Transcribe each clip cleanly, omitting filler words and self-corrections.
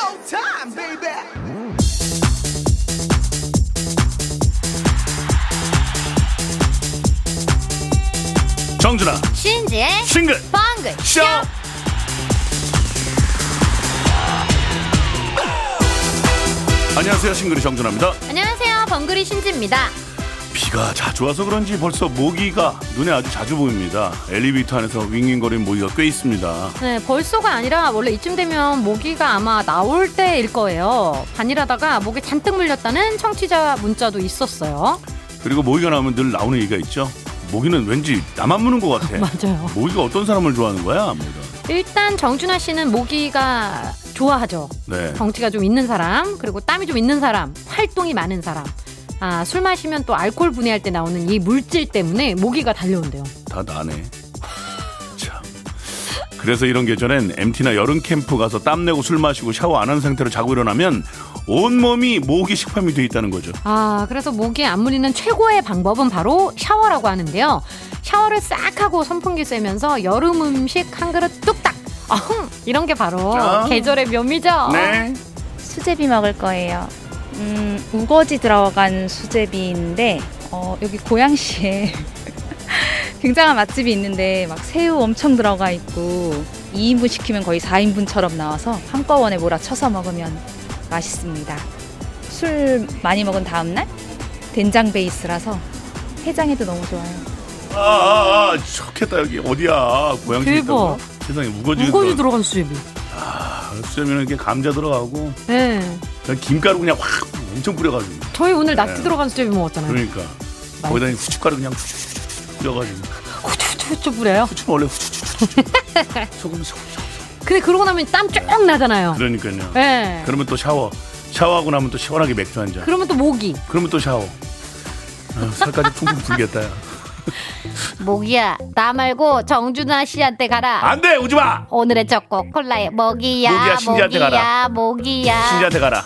showtime, baby. 정준아 신지의 싱글 펑글 쇼. 안녕하세요, 싱글이 정준아입니다. 안녕하세요, 벙글이 신지입니다. 비가 자주 와서 그런지 벌써 모기가 눈에 아주 자주 보입니다. 엘리베이터 안에서 윙윙거리는 모기가 꽤 있습니다. 네, 벌써가 아니라 원래 이쯤 되면 모기가 아마 나올 때일 거예요. 반일하다가 모기 잔뜩 물렸다는 청취자 문자도 있었어요. 그리고 모기가 나오면 늘 나오는 얘기가 있죠. 모기는 왠지 나만 무는 것 같아. 맞아요. 모기가 어떤 사람을 좋아하는 거야? 일단 정준하 씨는 모기가 좋아하죠. 네. 덩치가 좀 있는 사람, 그리고 땀이 좀 있는 사람, 활동이 많은 사람. 아, 술 마시면 또 알코올 분해할 때 나오는 이 물질 때문에 모기가 달려온대요. 다 나네. 참. 그래서 이런 계절엔 MT나 여름 캠프 가서 땀내고 술 마시고 샤워 안 한 상태로 자고 일어나면 온몸이 모기 식fam이 돼 있다는 거죠. 아, 그래서 모기에 안 물리는 최고의 방법은 바로 샤워라고 하는데요. 샤워를 싹 하고 선풍기 쐬면서 여름 음식 한 그릇 뚝딱. 이런 게 바로 계절의 묘미죠. 네. 수제비 먹을 거예요. 우거지 들어간 수제비인데 여기 고양시에 굉장한 맛집이 있는데 막 새우 엄청 들어가 있고 2인분 시키면 거의 4인분처럼 나와서 한꺼번에 몰아쳐서 먹으면 맛있습니다. 술 많이 먹은 다음날 된장 베이스라서 해장해도 너무 좋아요. 좋겠다. 여기 어디야? 고양시 있다고? 세상에 우거지 들어간 수제비. 수제비는 이렇게 감자 들어가고 네. 김가루 그냥 확 엄청 뿌려가지고. 저희 오늘 낙지 들어간 수제비 먹었잖아요. 그러니까 거기다 후춧가루 그냥 후추 뿌려가지고. 후추 뿌려요? 후추는 원래 후추. 소금. 근데 그러고 나면 땀 쫙 나잖아요. 그러니까요. 네. 그러면 또 샤워하고 나면 또 시원하게 맥주 한 잔. 그러면 또 모기. 그러면 또 샤워. 살까지 퉁퉁 불겠다. 야. 모기야, 나 말고 정준하 씨한테 가라. 안 돼, 오지 마. 오늘의 첫 곡 콜라의 모기야, 신지한테 가라. 모기야. 신지한테 가라.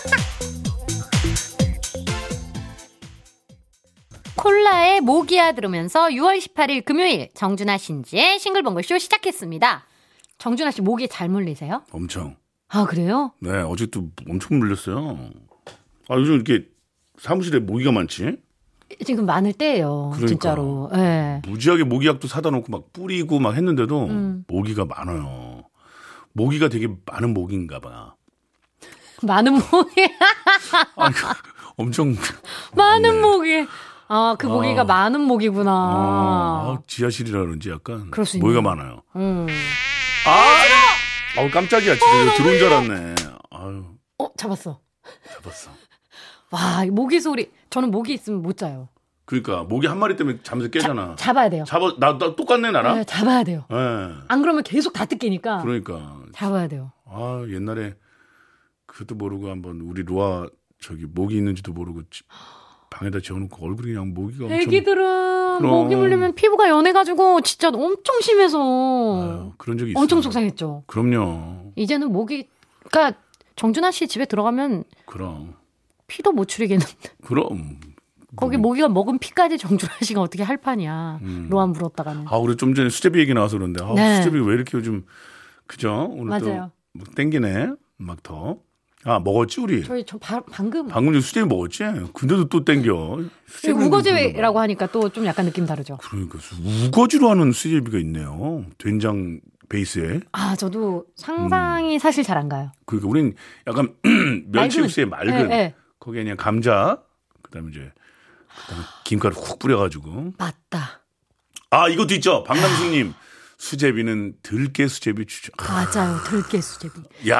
콜라의 모기야 들으면서 6월 18일 금요일 정준하 신지의 싱글벙글쇼 시작했습니다. 정준하 씨 모기에 잘 물리세요? 엄청. 아, 그래요? 네, 어제도 엄청 물렸어요. 요즘 이렇게 사무실에 모기가 많지? 지금 많을 때예요. 그러니까. 진짜로. 네. 무지하게 모기약도 사다 놓고 막 뿌리고 막 했는데도 모기가 많아요. 모기가 되게 많은 모기인가 봐. 많은 모기. 엄청 많은 모기. 아, 그 모기가 많은 모기구나. 지하실이라 그런지 약간 그럴 수 모기가 있네요. 많아요. 깜짝이야. 진짜 들어온 줄 알았네. 아유. 잡았어. 잡았어. 와, 모기 소리. 저는 모기 있으면 못 자요. 그러니까 모기 한 마리 때문에 잠에서 깨잖아. 잡아야 돼요. 나 똑같네 나랑. 네, 잡아야 돼요. 네. 안 그러면 계속 다 뜯기니까. 그러니까. 잡아야 돼요. 옛날에 그것도 모르고 한번 우리 로아 모기 있는지도 모르고 방에다 재워놓고 얼굴이 그냥 모기가 엄청. 애기들은 그럼. 모기 물리면 피부가 연해가지고 진짜 엄청 심해서. 그런 적이 있어요. 엄청 속상했죠. 그럼요. 이제는 모기가 정준하 씨 집에 들어가면 그럼. 피도 못 추리겠는데. 그럼. 거기 모기가 먹은 피까지 정준하 씨가 어떻게 할 판이야. 로안 물었다가는. 우리 좀 전에 수제비 얘기 나와서 그런데 네. 수제비 왜 이렇게 요즘 그죠? 오늘 맞아요. 또 땡기네. 막 더. 먹었지 우리. 방금 좀 수제비 먹었지. 근데도 또 땡겨. 우거지라고 하니까 또 좀 약간 느낌 다르죠. 그러니까 우거지로 하는 수제비가 있네요. 된장 베이스에. 저도 상상이 사실 잘 안 가요. 그러니까 우린 약간 멸치 육수에 맑은 네. 거기에 그냥 감자 그다음에 김가루 훅 뿌려가지고. 맞다. 이것도 있죠. 박남숙님. 수제비는 들깨 수제비 추천. 맞아요. 들깨 수제비.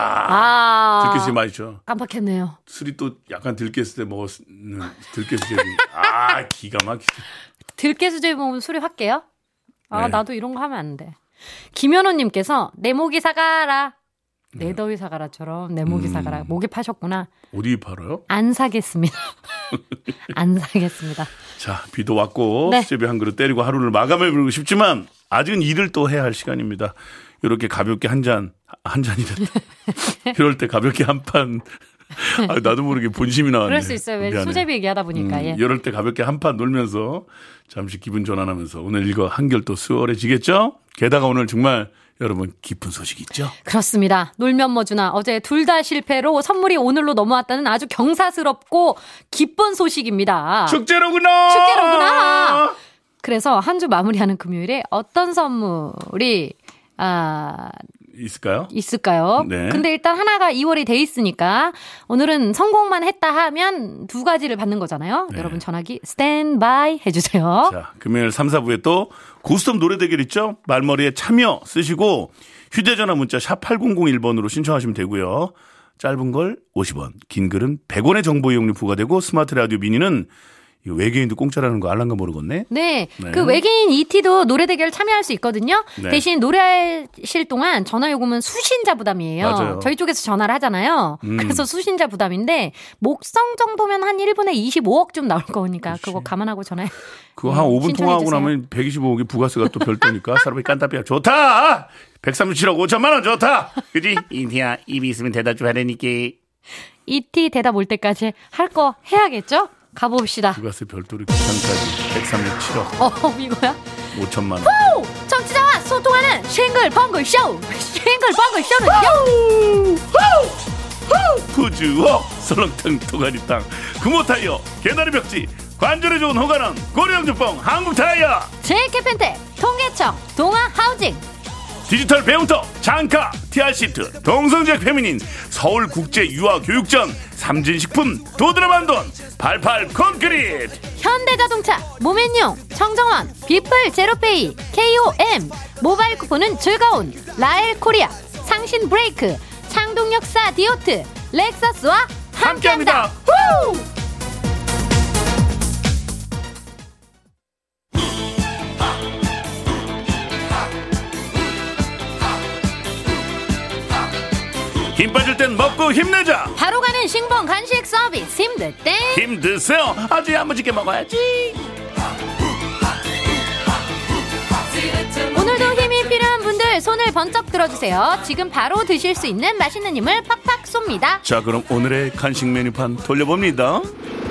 야, 들깨 수제비 맛있죠. 깜빡했네요. 술이 또 약간 들깼을 때 먹었는 들깨 수제비. 기가 막히죠. 들깨 수제비 먹으면 술이 확 깨요? 네. 나도 이런 거 하면 안 돼. 김현우님께서 내 모기 사가라. 내 더위 사가라처럼 내 모기 사가라. 모기 파셨구나. 어디 팔아요? 안 사겠습니다. 안 사겠습니다. 자, 비도 왔고 네. 수제비 한 그릇 때리고 하루를 마감해 보고 싶지만 아직은 일을 또 해야 할 시간입니다. 이렇게 가볍게 한 잔이다. 이럴 때 가볍게 한 판. 나도 모르게 본심이 나왔네. 그럴 수 있어요. 왜 수제비 얘기하다 보니까. 예. 이럴 때 가볍게 한 판 놀면서 잠시 기분 전환하면서 오늘 이거 한결 또 수월해지겠죠? 게다가 오늘 정말 여러분 기쁜 소식 있죠? 그렇습니다. 놀면 뭐주나 어제 둘 다 실패로 선물이 오늘로 넘어왔다는 아주 경사스럽고 기쁜 소식입니다. 축제로구나. 그래서 한 주 마무리하는 금요일에 어떤 선물이 있을까요? 네. 근데 일단 하나가 2월이 돼 있으니까 오늘은 성공만 했다 하면 2가지를 받는 거잖아요. 네. 여러분 전화기 스탠바이 해주세요. 자, 금요일 3, 4부에 또 고스톱 노래 대결 있죠? 말머리에 참여 쓰시고 휴대전화 문자 샵 8001번으로 신청하시면 되고요. 짧은 걸 50원, 긴 글은 100원의 정보 이용료 부과되고 스마트 라디오 미니는 외계인도 공짜라는 거 알란가 모르겠네. 네. 그 외계인 ET도 노래 대결 참여할 수 있거든요. 네. 대신 노래하실 동안 전화 요금은 수신자 부담이에요. 맞아요. 저희 쪽에서 전화를 하잖아요. 그래서 수신자 부담인데 목성 정도면 한 1분에 25억 좀 나올 거니까 그렇지. 그거 감안하고 전화해. 그거 한 5분 통화하고 나면 125억이 부가세가 또 별도니까 사람이 깐따삐야. 좋다. 137억 5천만 원 좋다. 그지? 인티야 입이 있으면 대답 좀 하라니까. ET 대답 올 때까지 할 거 해야겠죠? 가봅시다. 부가세 별도로 계산까지 137억. 이거야? 5천만 원. 후! 정치자와 소통하는 싱글벙글 쇼! 싱글벙글 쇼는요! 푸주옥 설렁탕 도가니탕 금호타이어 개나리 벽지 관절에 좋은 호가는 고려영주뽕 한국타이어 JK펜텍 통계청 동아하우징 디지털 배움터 장카 TR시트 동성적 페미닌 서울국제유아교육전 삼진식품 도드라만돈 88 콘크리트 현대자동차 모멘용 청정원 비플 제로페이 KOM 모바일 쿠폰은 즐거운 라엘코리아 상신브레이크 창동역사 디오트 렉서스와 함께합니다. 힘 빠질 땐 먹고 힘내자. 바로 가는 싱봉 간식 서비스 힘들 땐 힘 드세요. 아주 야무지게 먹어야지. 오늘도 힘이 필요한 분들 손을 번쩍 들어주세요. 지금 바로 드실 수 있는 맛있는 힘을 팍팍 쏩니다. 자, 그럼 오늘의 간식 메뉴판 돌려봅니다.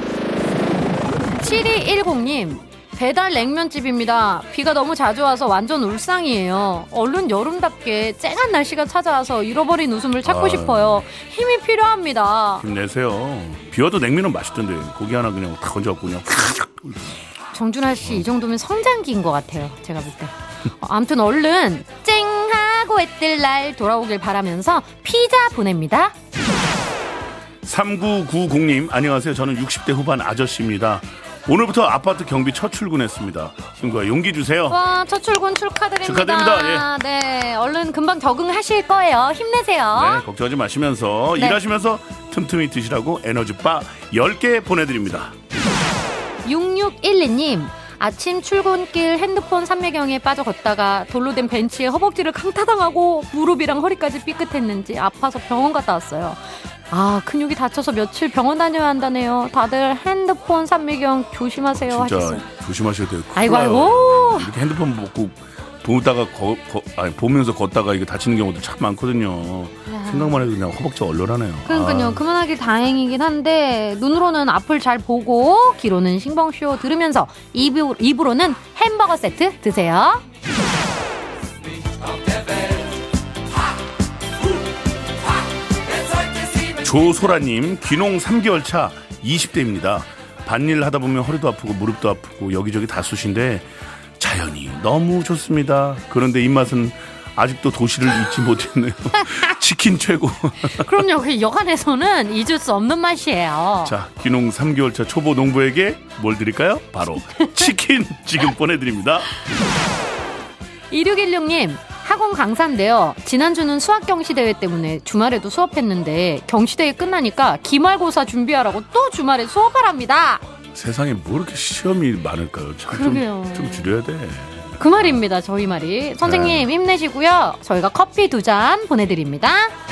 7210님 배달 냉면집입니다. 비가 너무 자주 와서 완전 울상이에요. 얼른 여름답게 쨍한 날씨가 찾아와서 잃어버린 웃음을 찾고 싶어요. 힘이 필요합니다. 힘내세요. 비 와도 냉면은 맛있던데 고기 하나 그냥 다 건져갖고 그냥 정준하 씨 이 정도면 성장기인 것 같아요. 제가 볼 때. 아무튼 얼른 쨍하고 애뜰 날 돌아오길 바라면서 피자 보냅니다. 3990님 안녕하세요. 저는 60대 후반 아저씨입니다. 오늘부터 아파트 경비 첫 출근했습니다. 친구가 용기 주세요. 와, 첫 출근 축하드립니다. 축하드립니다. 예. 네, 얼른 금방 적응하실 거예요. 힘내세요. 네, 걱정하지 마시면서 네. 일하시면서 틈틈이 드시라고 에너지바 10개 보내드립니다. 6612님 아침 출근길 핸드폰 삼매경에 빠져 걷다가 돌로 된 벤치에 허벅지를 강타당하고 무릎이랑 허리까지 삐끗했는지 아파서 병원 갔다 왔어요. 아, 근육이 다쳐서 며칠 병원 다녀야 한다네요. 다들 핸드폰 삼매경 조심하세요. 진짜 하셨어요. 조심하셔야 돼요. 아이고. 이렇게 핸드폰 먹고 보면서 걷다가 이거 다치는 경우도 참 많거든요. 야. 생각만 해도 그냥 허벅지가 얼얼하네요. 그러니까요. 그만하길 다행이긴 한데 눈으로는 앞을 잘 보고 귀로는 싱벙쇼 들으면서 입으로는 햄버거 세트 드세요. 조소라님 귀농 3개월 차 20대입니다. 밭일 하다 보면 허리도 아프고 무릎도 아프고 여기저기 다 쑤신데 자연이 너무 좋습니다. 그런데 입맛은 아직도 도시를 잊지 못했네요. 치킨 최고. 그럼요. 그 여간에서는 잊을 수 없는 맛이에요. 자, 귀농 3개월 차 초보 농부에게 뭘 드릴까요? 바로 치킨 지금 보내드립니다. 2616님 학원 강사인데요. 지난주는 수학 경시대회 때문에 주말에도 수업했는데 경시대회 끝나니까 기말고사 준비하라고 또 주말에 수업하랍니다. 세상에 뭐 이렇게 시험이 많을까요? 좀 줄여야 돼. 그 말입니다. 저희 말이. 선생님 힘내시고요. 저희가 커피 2잔 보내드립니다.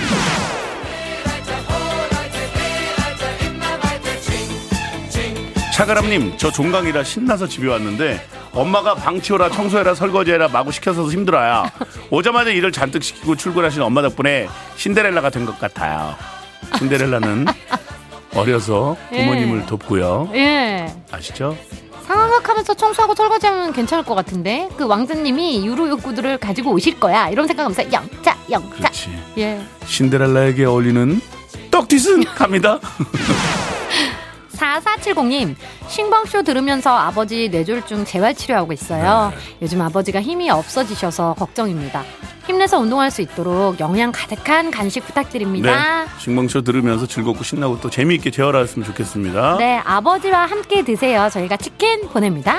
차가람님 저 종강이라 신나서 집에 왔는데 엄마가 방 치워라 청소해라 설거지해라 마구 시켜서 힘들어요. 오자마자 일을 잔뜩 시키고 출근하신 엄마 덕분에 신데렐라가 된 것 같아요. 신데렐라는 어려서 부모님을 돕고요. 예. 아시죠? 상황극하면서 청소하고 설거지하면 괜찮을 것 같은데 그 왕자님이 유로 욕구들을 가지고 오실 거야 이런 생각하면서 영차. 그렇지. 예. 신데렐라에게 어울리는 떡튀순 갑니다. 4470님 신봉쇼 들으면서 아버지 뇌졸중 재활치료하고 있어요. 요즘 아버지가 힘이 없어지셔서 걱정입니다. 힘내서 운동할 수 있도록 영양 가득한 간식 부탁드립니다. 네, 신봉쇼 들으면서 즐겁고 신나고 또 재미있게 재활하셨으면 좋겠습니다. 네, 아버지와 함께 드세요. 저희가 치킨 보냅니다.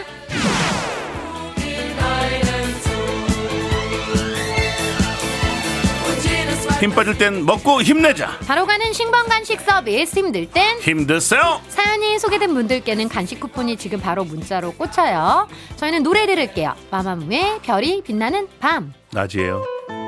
힘 빠질 땐 먹고 힘내자. 바로 가는 신봉 간식 서비스 힘들 땐 힘드세요. 사연이 소개된 분들께는 간식 쿠폰이 지금 바로 문자로 꽂혀요. 저희는 노래 들을게요. 마마무의 별이 빛나는 밤. 낮이에요.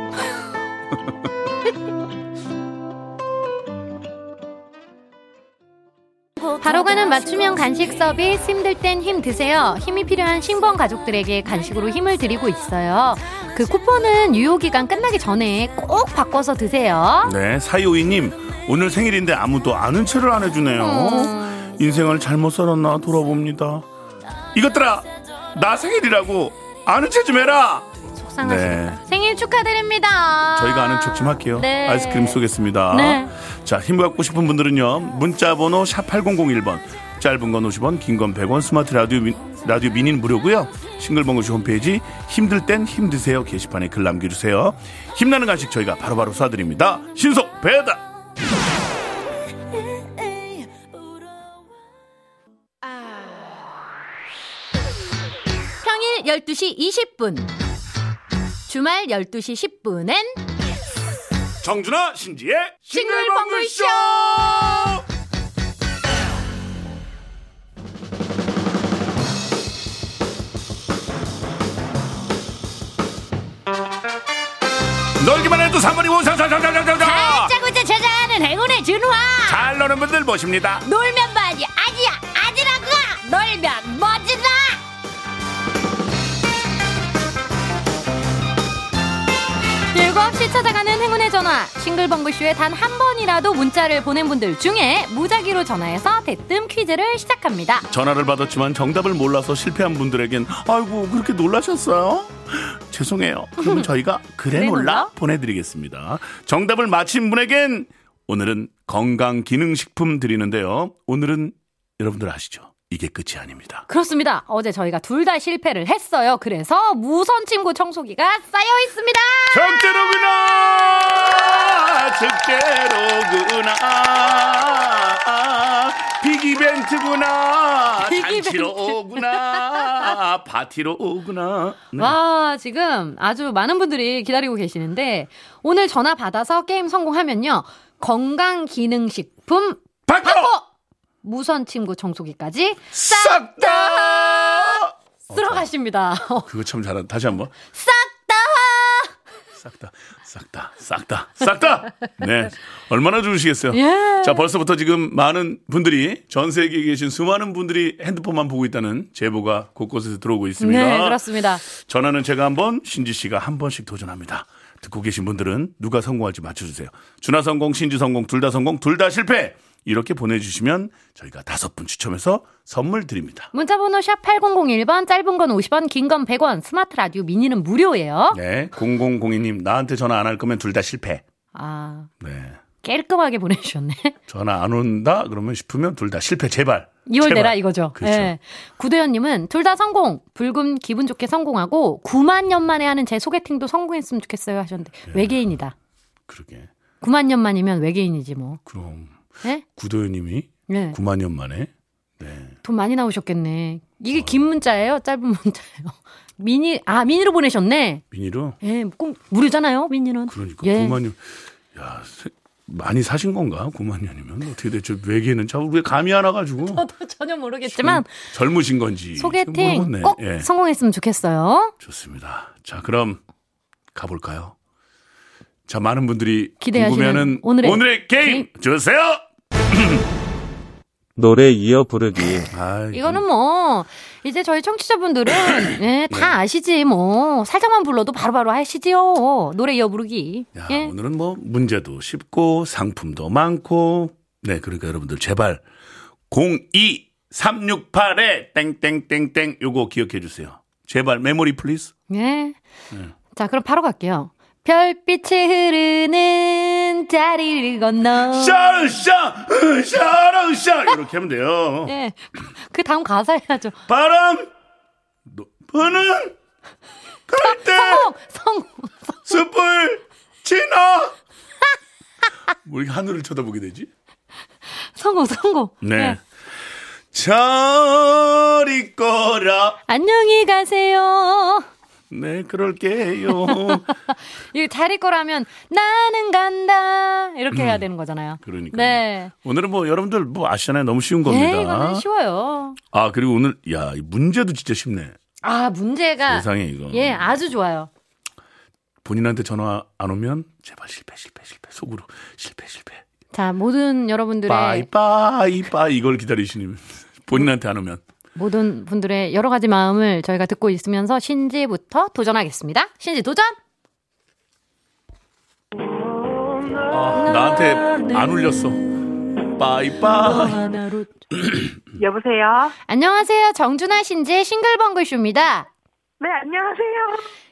바로 가는 맞춤형 간식 서비스 힘들 땐 힘 드세요. 힘이 필요한 신봉 가족들에게 간식으로 힘을 드리고 있어요. 그 쿠폰은 유효기간 끝나기 전에 꼭 바꿔서 드세요. 네, 4252님 오늘 생일인데 아무도 아는 체를 안 해주네요. 인생을 잘못 살았나 돌아봅니다. 이것들아 나 생일이라고 아는 체 좀 해라. 속상하시겠다. 네. 생일 축하드립니다. 저희가 아는 척 좀 할게요. 네. 아이스크림 쏘겠습니다. 네. 자, 힘 받고 싶은 분들은요. 문자번호 샵8001번 짧은 건 50원 긴 건 100원 스마트 라디오 미니는 무료고요. 싱글벙글쇼 홈페이지 힘들 땐 힘드세요 게시판에 글 남겨주세요. 힘나는 간식 저희가 바로바로 쏴드립니다. 신속 배달. 평일 12시 20분 주말 12시 10분엔 정준하 신지의 싱글벙글쇼. 놀기만 해도 산물이 우상상상상상상 다짜고짜 찾아가는 행운의 준화. 잘 노는 분들 모십니다. 놀면 뭐지 아지라고 놀면 뭐지다. 7시 찾아가는 행운의 전화 싱글벙글쇼에 단 한 번이라도 문자를 보낸 분들 중에 무작위로 전화해서 대뜸 퀴즈를 시작합니다. 전화를 받았지만 정답을 몰라서 실패한 분들에겐 아이고 그렇게 놀라셨어요? 죄송해요. 그러면 저희가 그래 놀라 보내드리겠습니다. 정답을 맞힌 분에겐 오늘은 건강기능식품 드리는데요. 오늘은 여러분들 아시죠? 이게 끝이 아닙니다. 그렇습니다. 어제 저희가 둘 다 실패를 했어요. 그래서 무선 침구 청소기가 쌓여 있습니다. 적대로구나 빅이벤트구나 잔치로 오구나 파티로 오구나. 네. 와, 지금 아주 많은 분들이 기다리고 계시는데 오늘 전화 받아서 게임 성공하면요 건강기능식품 받고 무선 침구 청소기까지 싹 다 들어가십니다. 그거 참 잘한다. 다시 한번 싹 싹다. 네, 얼마나 좋으시겠어요. 예. 자, 벌써부터 지금 많은 분들이 전 세계에 계신 수많은 분들이 핸드폰만 보고 있다는 제보가 곳곳에서 들어오고 있습니다. 네, 그렇습니다. 전화는 제가 한 번, 신지 씨가 한 번씩 도전합니다. 듣고 계신 분들은 누가 성공할지 맞춰주세요. 준하 성공, 신지 성공, 둘 다 성공, 둘 다 실패. 이렇게 보내주시면 저희가 5분 추첨해서 선물 드립니다. 문자번호 샵 8001번 짧은 건 50원 긴 건 100원 스마트 라디오 미니는 무료예요. 네, 0002님 나한테 전화 안 할 거면 둘 다 실패. 아, 네, 깔끔하게 보내주셨네. 전화 안 온다 그러면 싶으면 둘 다 실패 제발. 2월 제발. 내라 이거죠. 그렇죠. 네. 구도현님은 둘 다 성공. 불금 기분 좋게 성공하고 9만 년 만에 하는 제 소개팅도 성공했으면 좋겠어요 하셨는데 외계인이다. 그러게. 9만 년 만이면 외계인이지 뭐. 그럼 네? 구도현님이 네. 9만 년 만에 네. 돈 많이 나오셨겠네. 이게 긴 문자예요? 짧은 문자예요? 미니로 보내셨네. 미니로? 예, 꼭 무료잖아요, 미니는. 그러니까 예. 9만 년. 야, 많이 사신 건가? 9만 년이면 어떻게 됐죠? 외계는 참 우리 감이 안 와가지고. 저도 전혀 모르겠지만 젊으신 건지 소개팅 모르겠네. 꼭 예. 성공했으면 좋겠어요. 좋습니다. 자, 그럼 가볼까요? 자, 많은 분들이 기대하시는 궁금해하는 오늘의 게임 주세요. 노래 이어 부르기. 이거는 뭐 이제 저희 청취자분들은 예, 다 아시지 뭐 살짝만 불러도 바로바로 하시지요. 노래 이어 부르기. 야, 예. 오늘은 뭐 문제도 쉽고 상품도 많고 네, 그러니까 여러분들 제발 368에 땡땡땡땡 요거 기억해 주세요. 제발 메모리 플리즈. 네. 자, 그럼 바로 갈게요. 별빛이 흐르는 다리를 건너. 샤샤 이렇게 하면 돼요. 네. 그 다음 가사 해야죠. 바람 부는 갈대 성공. 숲을 지나. 뭐 이렇게 하늘을 쳐다보게 되지? 성공. 네. 잘 있거라. 안녕히 가세요. 네, 그럴게요. 이거 잘 있거라면 나는 간다. 이렇게 해야 되는 거잖아요. 그러니까. 네. 오늘은 뭐 여러분들 뭐 아시잖아요. 너무 쉬운 겁니다. 네, 이거는 쉬워요. 아, 그리고 오늘 야, 이 문제도 진짜 쉽네. 아, 문제가 세상에 이거. 예, 아주 좋아요. 본인한테 전화 안 오면 제발 실패. 속으로 실패. 자, 모든 여러분들의 빠이 이걸 기다리시는 본인한테 안 오면. 모든 분들의 여러 가지 마음을 저희가 듣고 있으면서 신지부터 도전하겠습니다. 신지 도전! 아, 나한테 안 울렸어. 빠이. 여보세요? 안녕하세요. 정준하 신지의 싱글벙글쇼입니다. 네, 안녕하세요.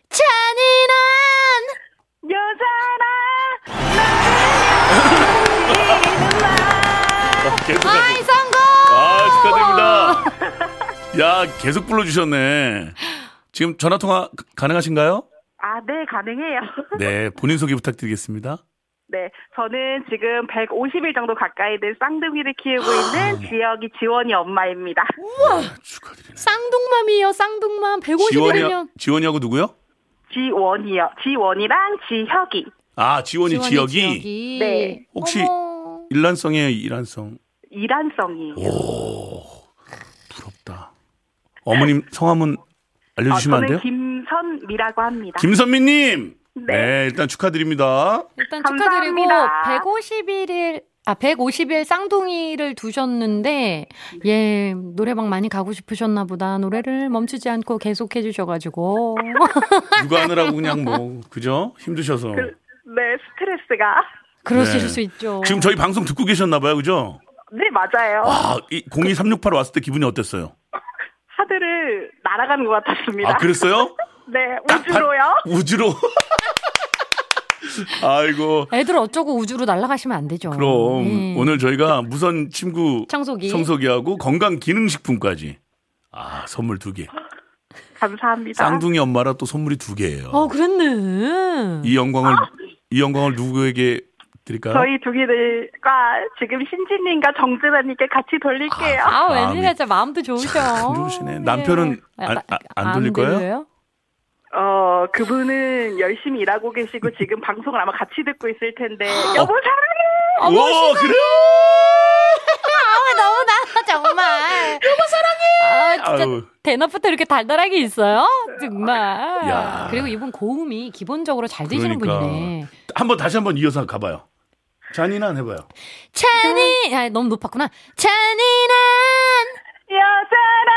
잔인한 계속 아이 성공! 축하드립니다. 야, 계속 불러주셨네. 지금 전화통화 가능하신가요? 아, 네, 가능해요. 네, 본인 소개 부탁드리겠습니다. 네, 저는 지금 150일 정도 가까이 된 쌍둥이를 키우고 있는 지역이 지원이 엄마입니다. 우와! 축하드리네. 쌍둥맘이에요, 쌍둥맘. 150일이면. 지원이하고 누구요? 지원이요. 지원이랑 지혁이. 아, 지원이. 네. 혹시 어머. 일란성이에요, 이란성? 이란성이에요. 오, 부럽다. 어머님 성함은 알려주시면 안 돼요? 저는 김선미라고 합니다. 김선미님. 네. 네, 일단 축하드립니다. 일단 감사합니다. 축하드리고 150일 쌍둥이를 두셨는데 예, 노래방 많이 가고 싶으셨나 보다. 노래를 멈추지 않고 계속 해주셔가지고 육아 하느라고 그냥 뭐 그죠? 힘드셔서. 네, 스트레스가. 그러실 네. 수 있죠. 지금 저희 방송 듣고 계셨나 봐요, 그죠? 네, 맞아요. 와, 이 02368 왔을 때 기분이 어땠어요? 하늘을 날아가는 것 같았습니다. 아, 그랬어요? 네, 우주로요. 우주로. 아이고. 애들 어쩌고 우주로 날아가시면 안 되죠. 그럼 예. 오늘 저희가 무선 침구 청소기하고 건강 기능식품까지 선물 2개. 감사합니다. 쌍둥이 엄마라 또 선물이 2개예요. 그랬네. 이 영광을 누구에게 드릴까요? 저희 두기들과 지금 신지님과 정준하님께 같이 돌릴게요. 웬일이야, 진짜 마음도 좋으셔. 좋으시네. 남편은 안 돌릴 거예요? 들려요? 그분은 열심히 일하고 계시고 지금 방송을 아마 같이 듣고 있을 텐데 여보 사랑해. 와, 그래요? 너무나 정말. 여보 사랑해. 진짜 대낮부터 이렇게 달달하게 있어요? 정말. 야. 그리고 이분 고음이 기본적으로 잘 되시는 분이네. 다시 한번 이어서 가봐요. 잔인한 해봐요. 너무 높았구나. 잔인한 여자라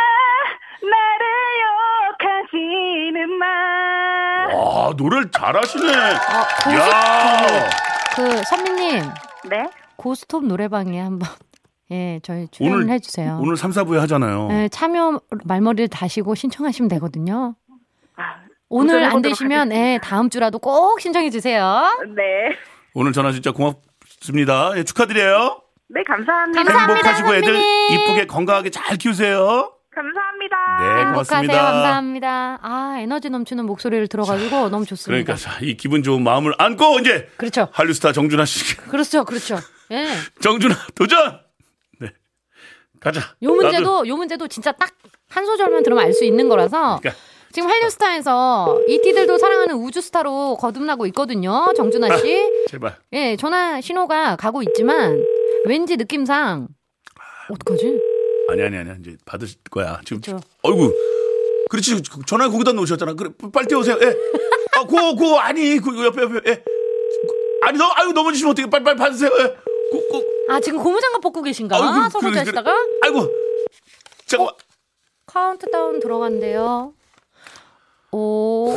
나를 욕하지는 마. 와, 노래를 잘하시네. 야. 선미님. 네? 고스톱 노래방에 한번 저희 출연해 주세요. 오늘 3, 4부에 하잖아요. 네, 참여 말머리를 다시고 신청하시면 되거든요. 오늘 안 되시면 다음 주라도 꼭 신청해 주세요. 네. 오늘 전화 진짜 고맙습니다. 축하드려요. 네, 감사합니다. 행복하시고 애들 선배님. 이쁘게 건강하게 잘 키우세요. 감사합니다. 네, 행복하세요. 고맙습니다. 감사합니다. 에너지 넘치는 목소리를 들어가지고 너무 좋습니다. 그러니까 이 기분 좋은 마음을 안고 이제 그렇죠. 한류스타 정준하 씨. 그렇죠. 예. 정준하 도전. 네, 가자. 요 문제도 진짜 딱 한 소절만 들으면 알 수 있는 거라서. 그러니까. 지금 한류스타에서 이티들도 사랑하는 우주스타로 거듭나고 있거든요. 정준하 씨. 제발. 예, 전화 신호가 가고 있지만 왠지 느낌상 어떡하지? 아니 이제 받으실 거야. 지금. 그쵸. 어이구. 그렇지. 전화 거기다 놓으셨잖아. 그래, 빨리 떼오세요. 예. 아니, 옆에. 예. 아니, 넘어지시면 어떻게 빨리 받으세요. 예. 지금 고무장갑 벗고 계신가? 서로 하시다가? 아이고. 잠깐만. 카운트다운 들어간대요. 5,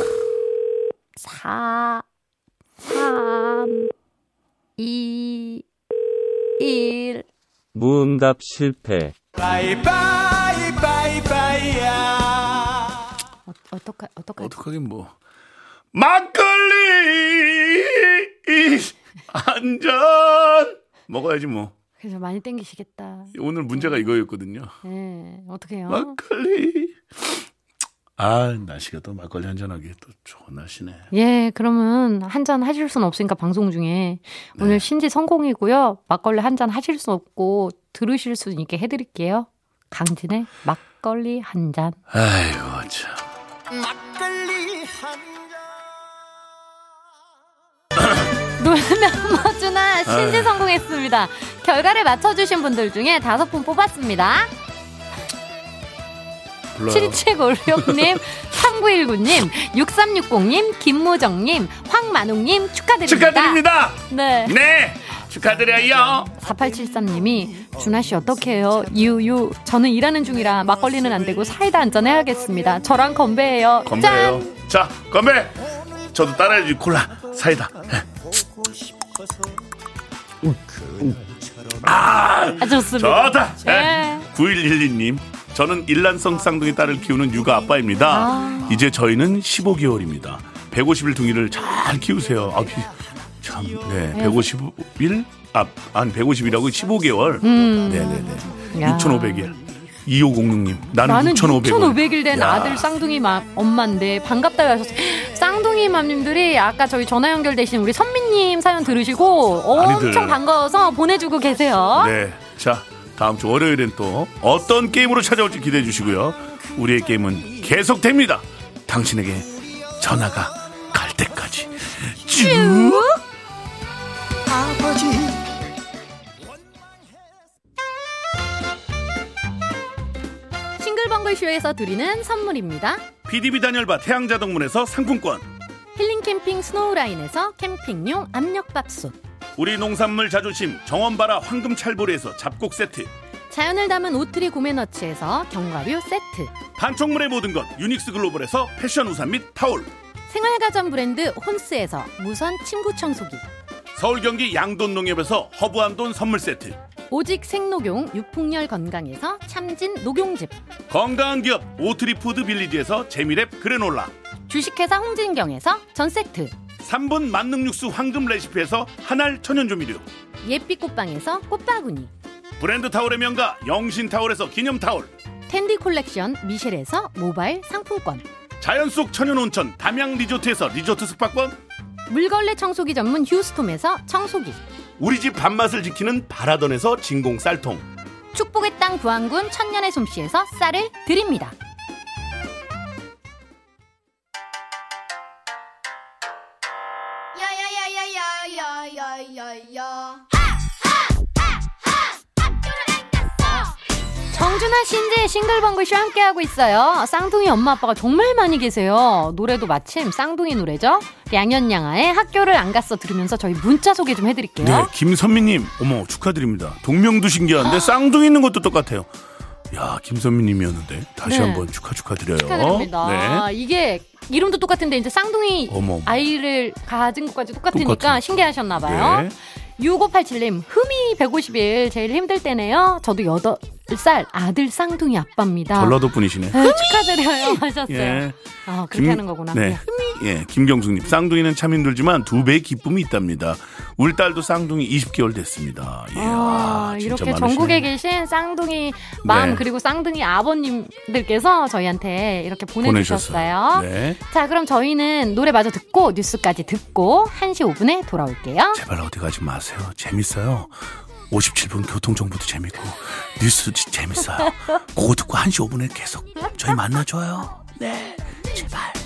4, 3, 2, 1. 무응답 실패. 바이바이 바이바이야. 어떡하긴 뭐. 막걸리 한 잔 먹어야지 뭐. 그래서 많이 땡기시겠다. 오늘 문제가 이거였거든요. 네, 어떡해요? 막걸리. 아, 날씨가 또 막걸리 한잔하기 또 좋은 날씨네. 예, 그러면 한잔 하실 수는 없으니까 방송 중에 오늘 신지 성공이고요. 막걸리 한잔 하실 수 없고 들으실 수 있게 해드릴게요. 강진의 막걸리 한잔. 아이고 참. 막걸리 한잔. 노래는 뭐주나 신지 성공했습니다. 결과를 맞춰주신 분들 중에 5분 뽑았습니다. 7756님, 3919님, 6360님, 김무정님, 황만웅님 축하드립니다. 축하드립니다. 네. 네. 축하드려요. 4873님이 준하씨 어떡해요? 유유 저는 일하는 중이라 막걸리는 안 되고 사이다 한잔 해야겠습니다. 저랑 건배해요. 건배해요. 짠. 자, 건배. 저도 따라해야지. 콜라, 사이다. 좋습니다. 좋다. 네. 9112님. 저는 일란성 쌍둥이 딸을 키우는 육아 아빠입니다. 이제 저희는 15개월입니다. 150일 둥이를 잘 키우세요. 참, 네. 150일? 아니, 150일하고 15개월. 네네네. 6,500일. 2506님. 나는 6,500일 된 아들 쌍둥이 엄마인데 반갑다고 하셨어요. 쌍둥이 맘님들이 아까 저희 전화 연결되신 우리 선미님 사연 들으시고 엄청 반가워서 보내주고 계세요. 네. 자, 다음 주 월요일엔 또 어떤 게임으로 찾아올지 기대해 주시고요. 우리의 게임은 계속됩니다. 당신에게 전화가 갈 때까지 쭉. 아버지. 싱글벙글쇼에서 드리는 선물입니다. PDB 단열바 태양자동문에서 상품권, 힐링캠핑 스노우라인에서 캠핑용 압력밥솥, 우리 농산물 자존심 정원바라 황금찰보리에서 잡곡 세트, 자연을 담은 오트리 고메너츠에서 견과류 세트, 판촉물의 모든 것 유닉스 글로벌에서 패션 우산 및 타올, 생활가전 브랜드 혼스에서 무선 침구 청소기, 서울 경기 양돈농협에서 허브암돈 선물 세트, 오직 생녹용 육풍열 건강에서 참진 녹용즙, 건강한 기업 오트리푸드 빌리지에서 재미랩 그래놀라, 주식회사 홍진경에서 전세트, 3분 만능 육수 황금 레시피에서 한알 천연조미료, 예빛 꽃방에서 꽃바구니, 브랜드 타올의 명가 영신 타올에서 기념 타올, 텐디 콜렉션 미셸에서 모바일 상품권, 자연 속 천연 온천 담양 리조트에서 리조트 숙박권, 물걸레 청소기 전문 휴스톰에서 청소기, 우리 집 밥맛을 지키는 바라던에서 진공 쌀통, 축복의 땅 부안군 천년의 솜씨에서 쌀을 드립니다. 정준하 신지의 싱글벙글쇼 함께하고 있어요. 쌍둥이 엄마 아빠가 정말 많이 계세요. 노래도 마침 쌍둥이 노래죠. 양현양아의 학교를 안 갔어 들으면서 저희 문자 소개 좀 해드릴게요. 네, 김선미님, 어머 축하드립니다. 동명도 신기한데 쌍둥이 있는 것도 똑같아요. 야, 김선미님이었는데 다시 네. 한번 축하드려요. 축하드립니다. 네. 이게 이름도 똑같은데 이제 쌍둥이 어머. 아이를 가진 것까지 똑같으니까 똑같은. 신기하셨나봐요. 네. 6587님, 흠이 150일 제일 힘들 때네요. 저도 8살 아들 쌍둥이 아빠입니다. 전라도 분이시네. 네, 축하드려요 하셨어요. 예. 아, 그렇게 하는 거구나. 네. 예, 김경숙님, 쌍둥이는 참 힘들지만 2배의 기쁨이 있답니다. 우리 딸도 쌍둥이 20개월 됐습니다. 예, 진짜 이렇게 많으시네. 전국에 계신 쌍둥이 맘 네. 그리고 쌍둥이 아버님들께서 저희한테 이렇게 보내주셨어요. 네. 자, 그럼 저희는 노래 마저 듣고 뉴스까지 듣고 1시 5분에 돌아올게요. 제발 어디 가지 마세요. 재밌어요. 57분 교통정보도 재밌고 뉴스도 재밌어요. 그거 듣고 1시 5분에 계속 저희 만나줘요. 네, 제발.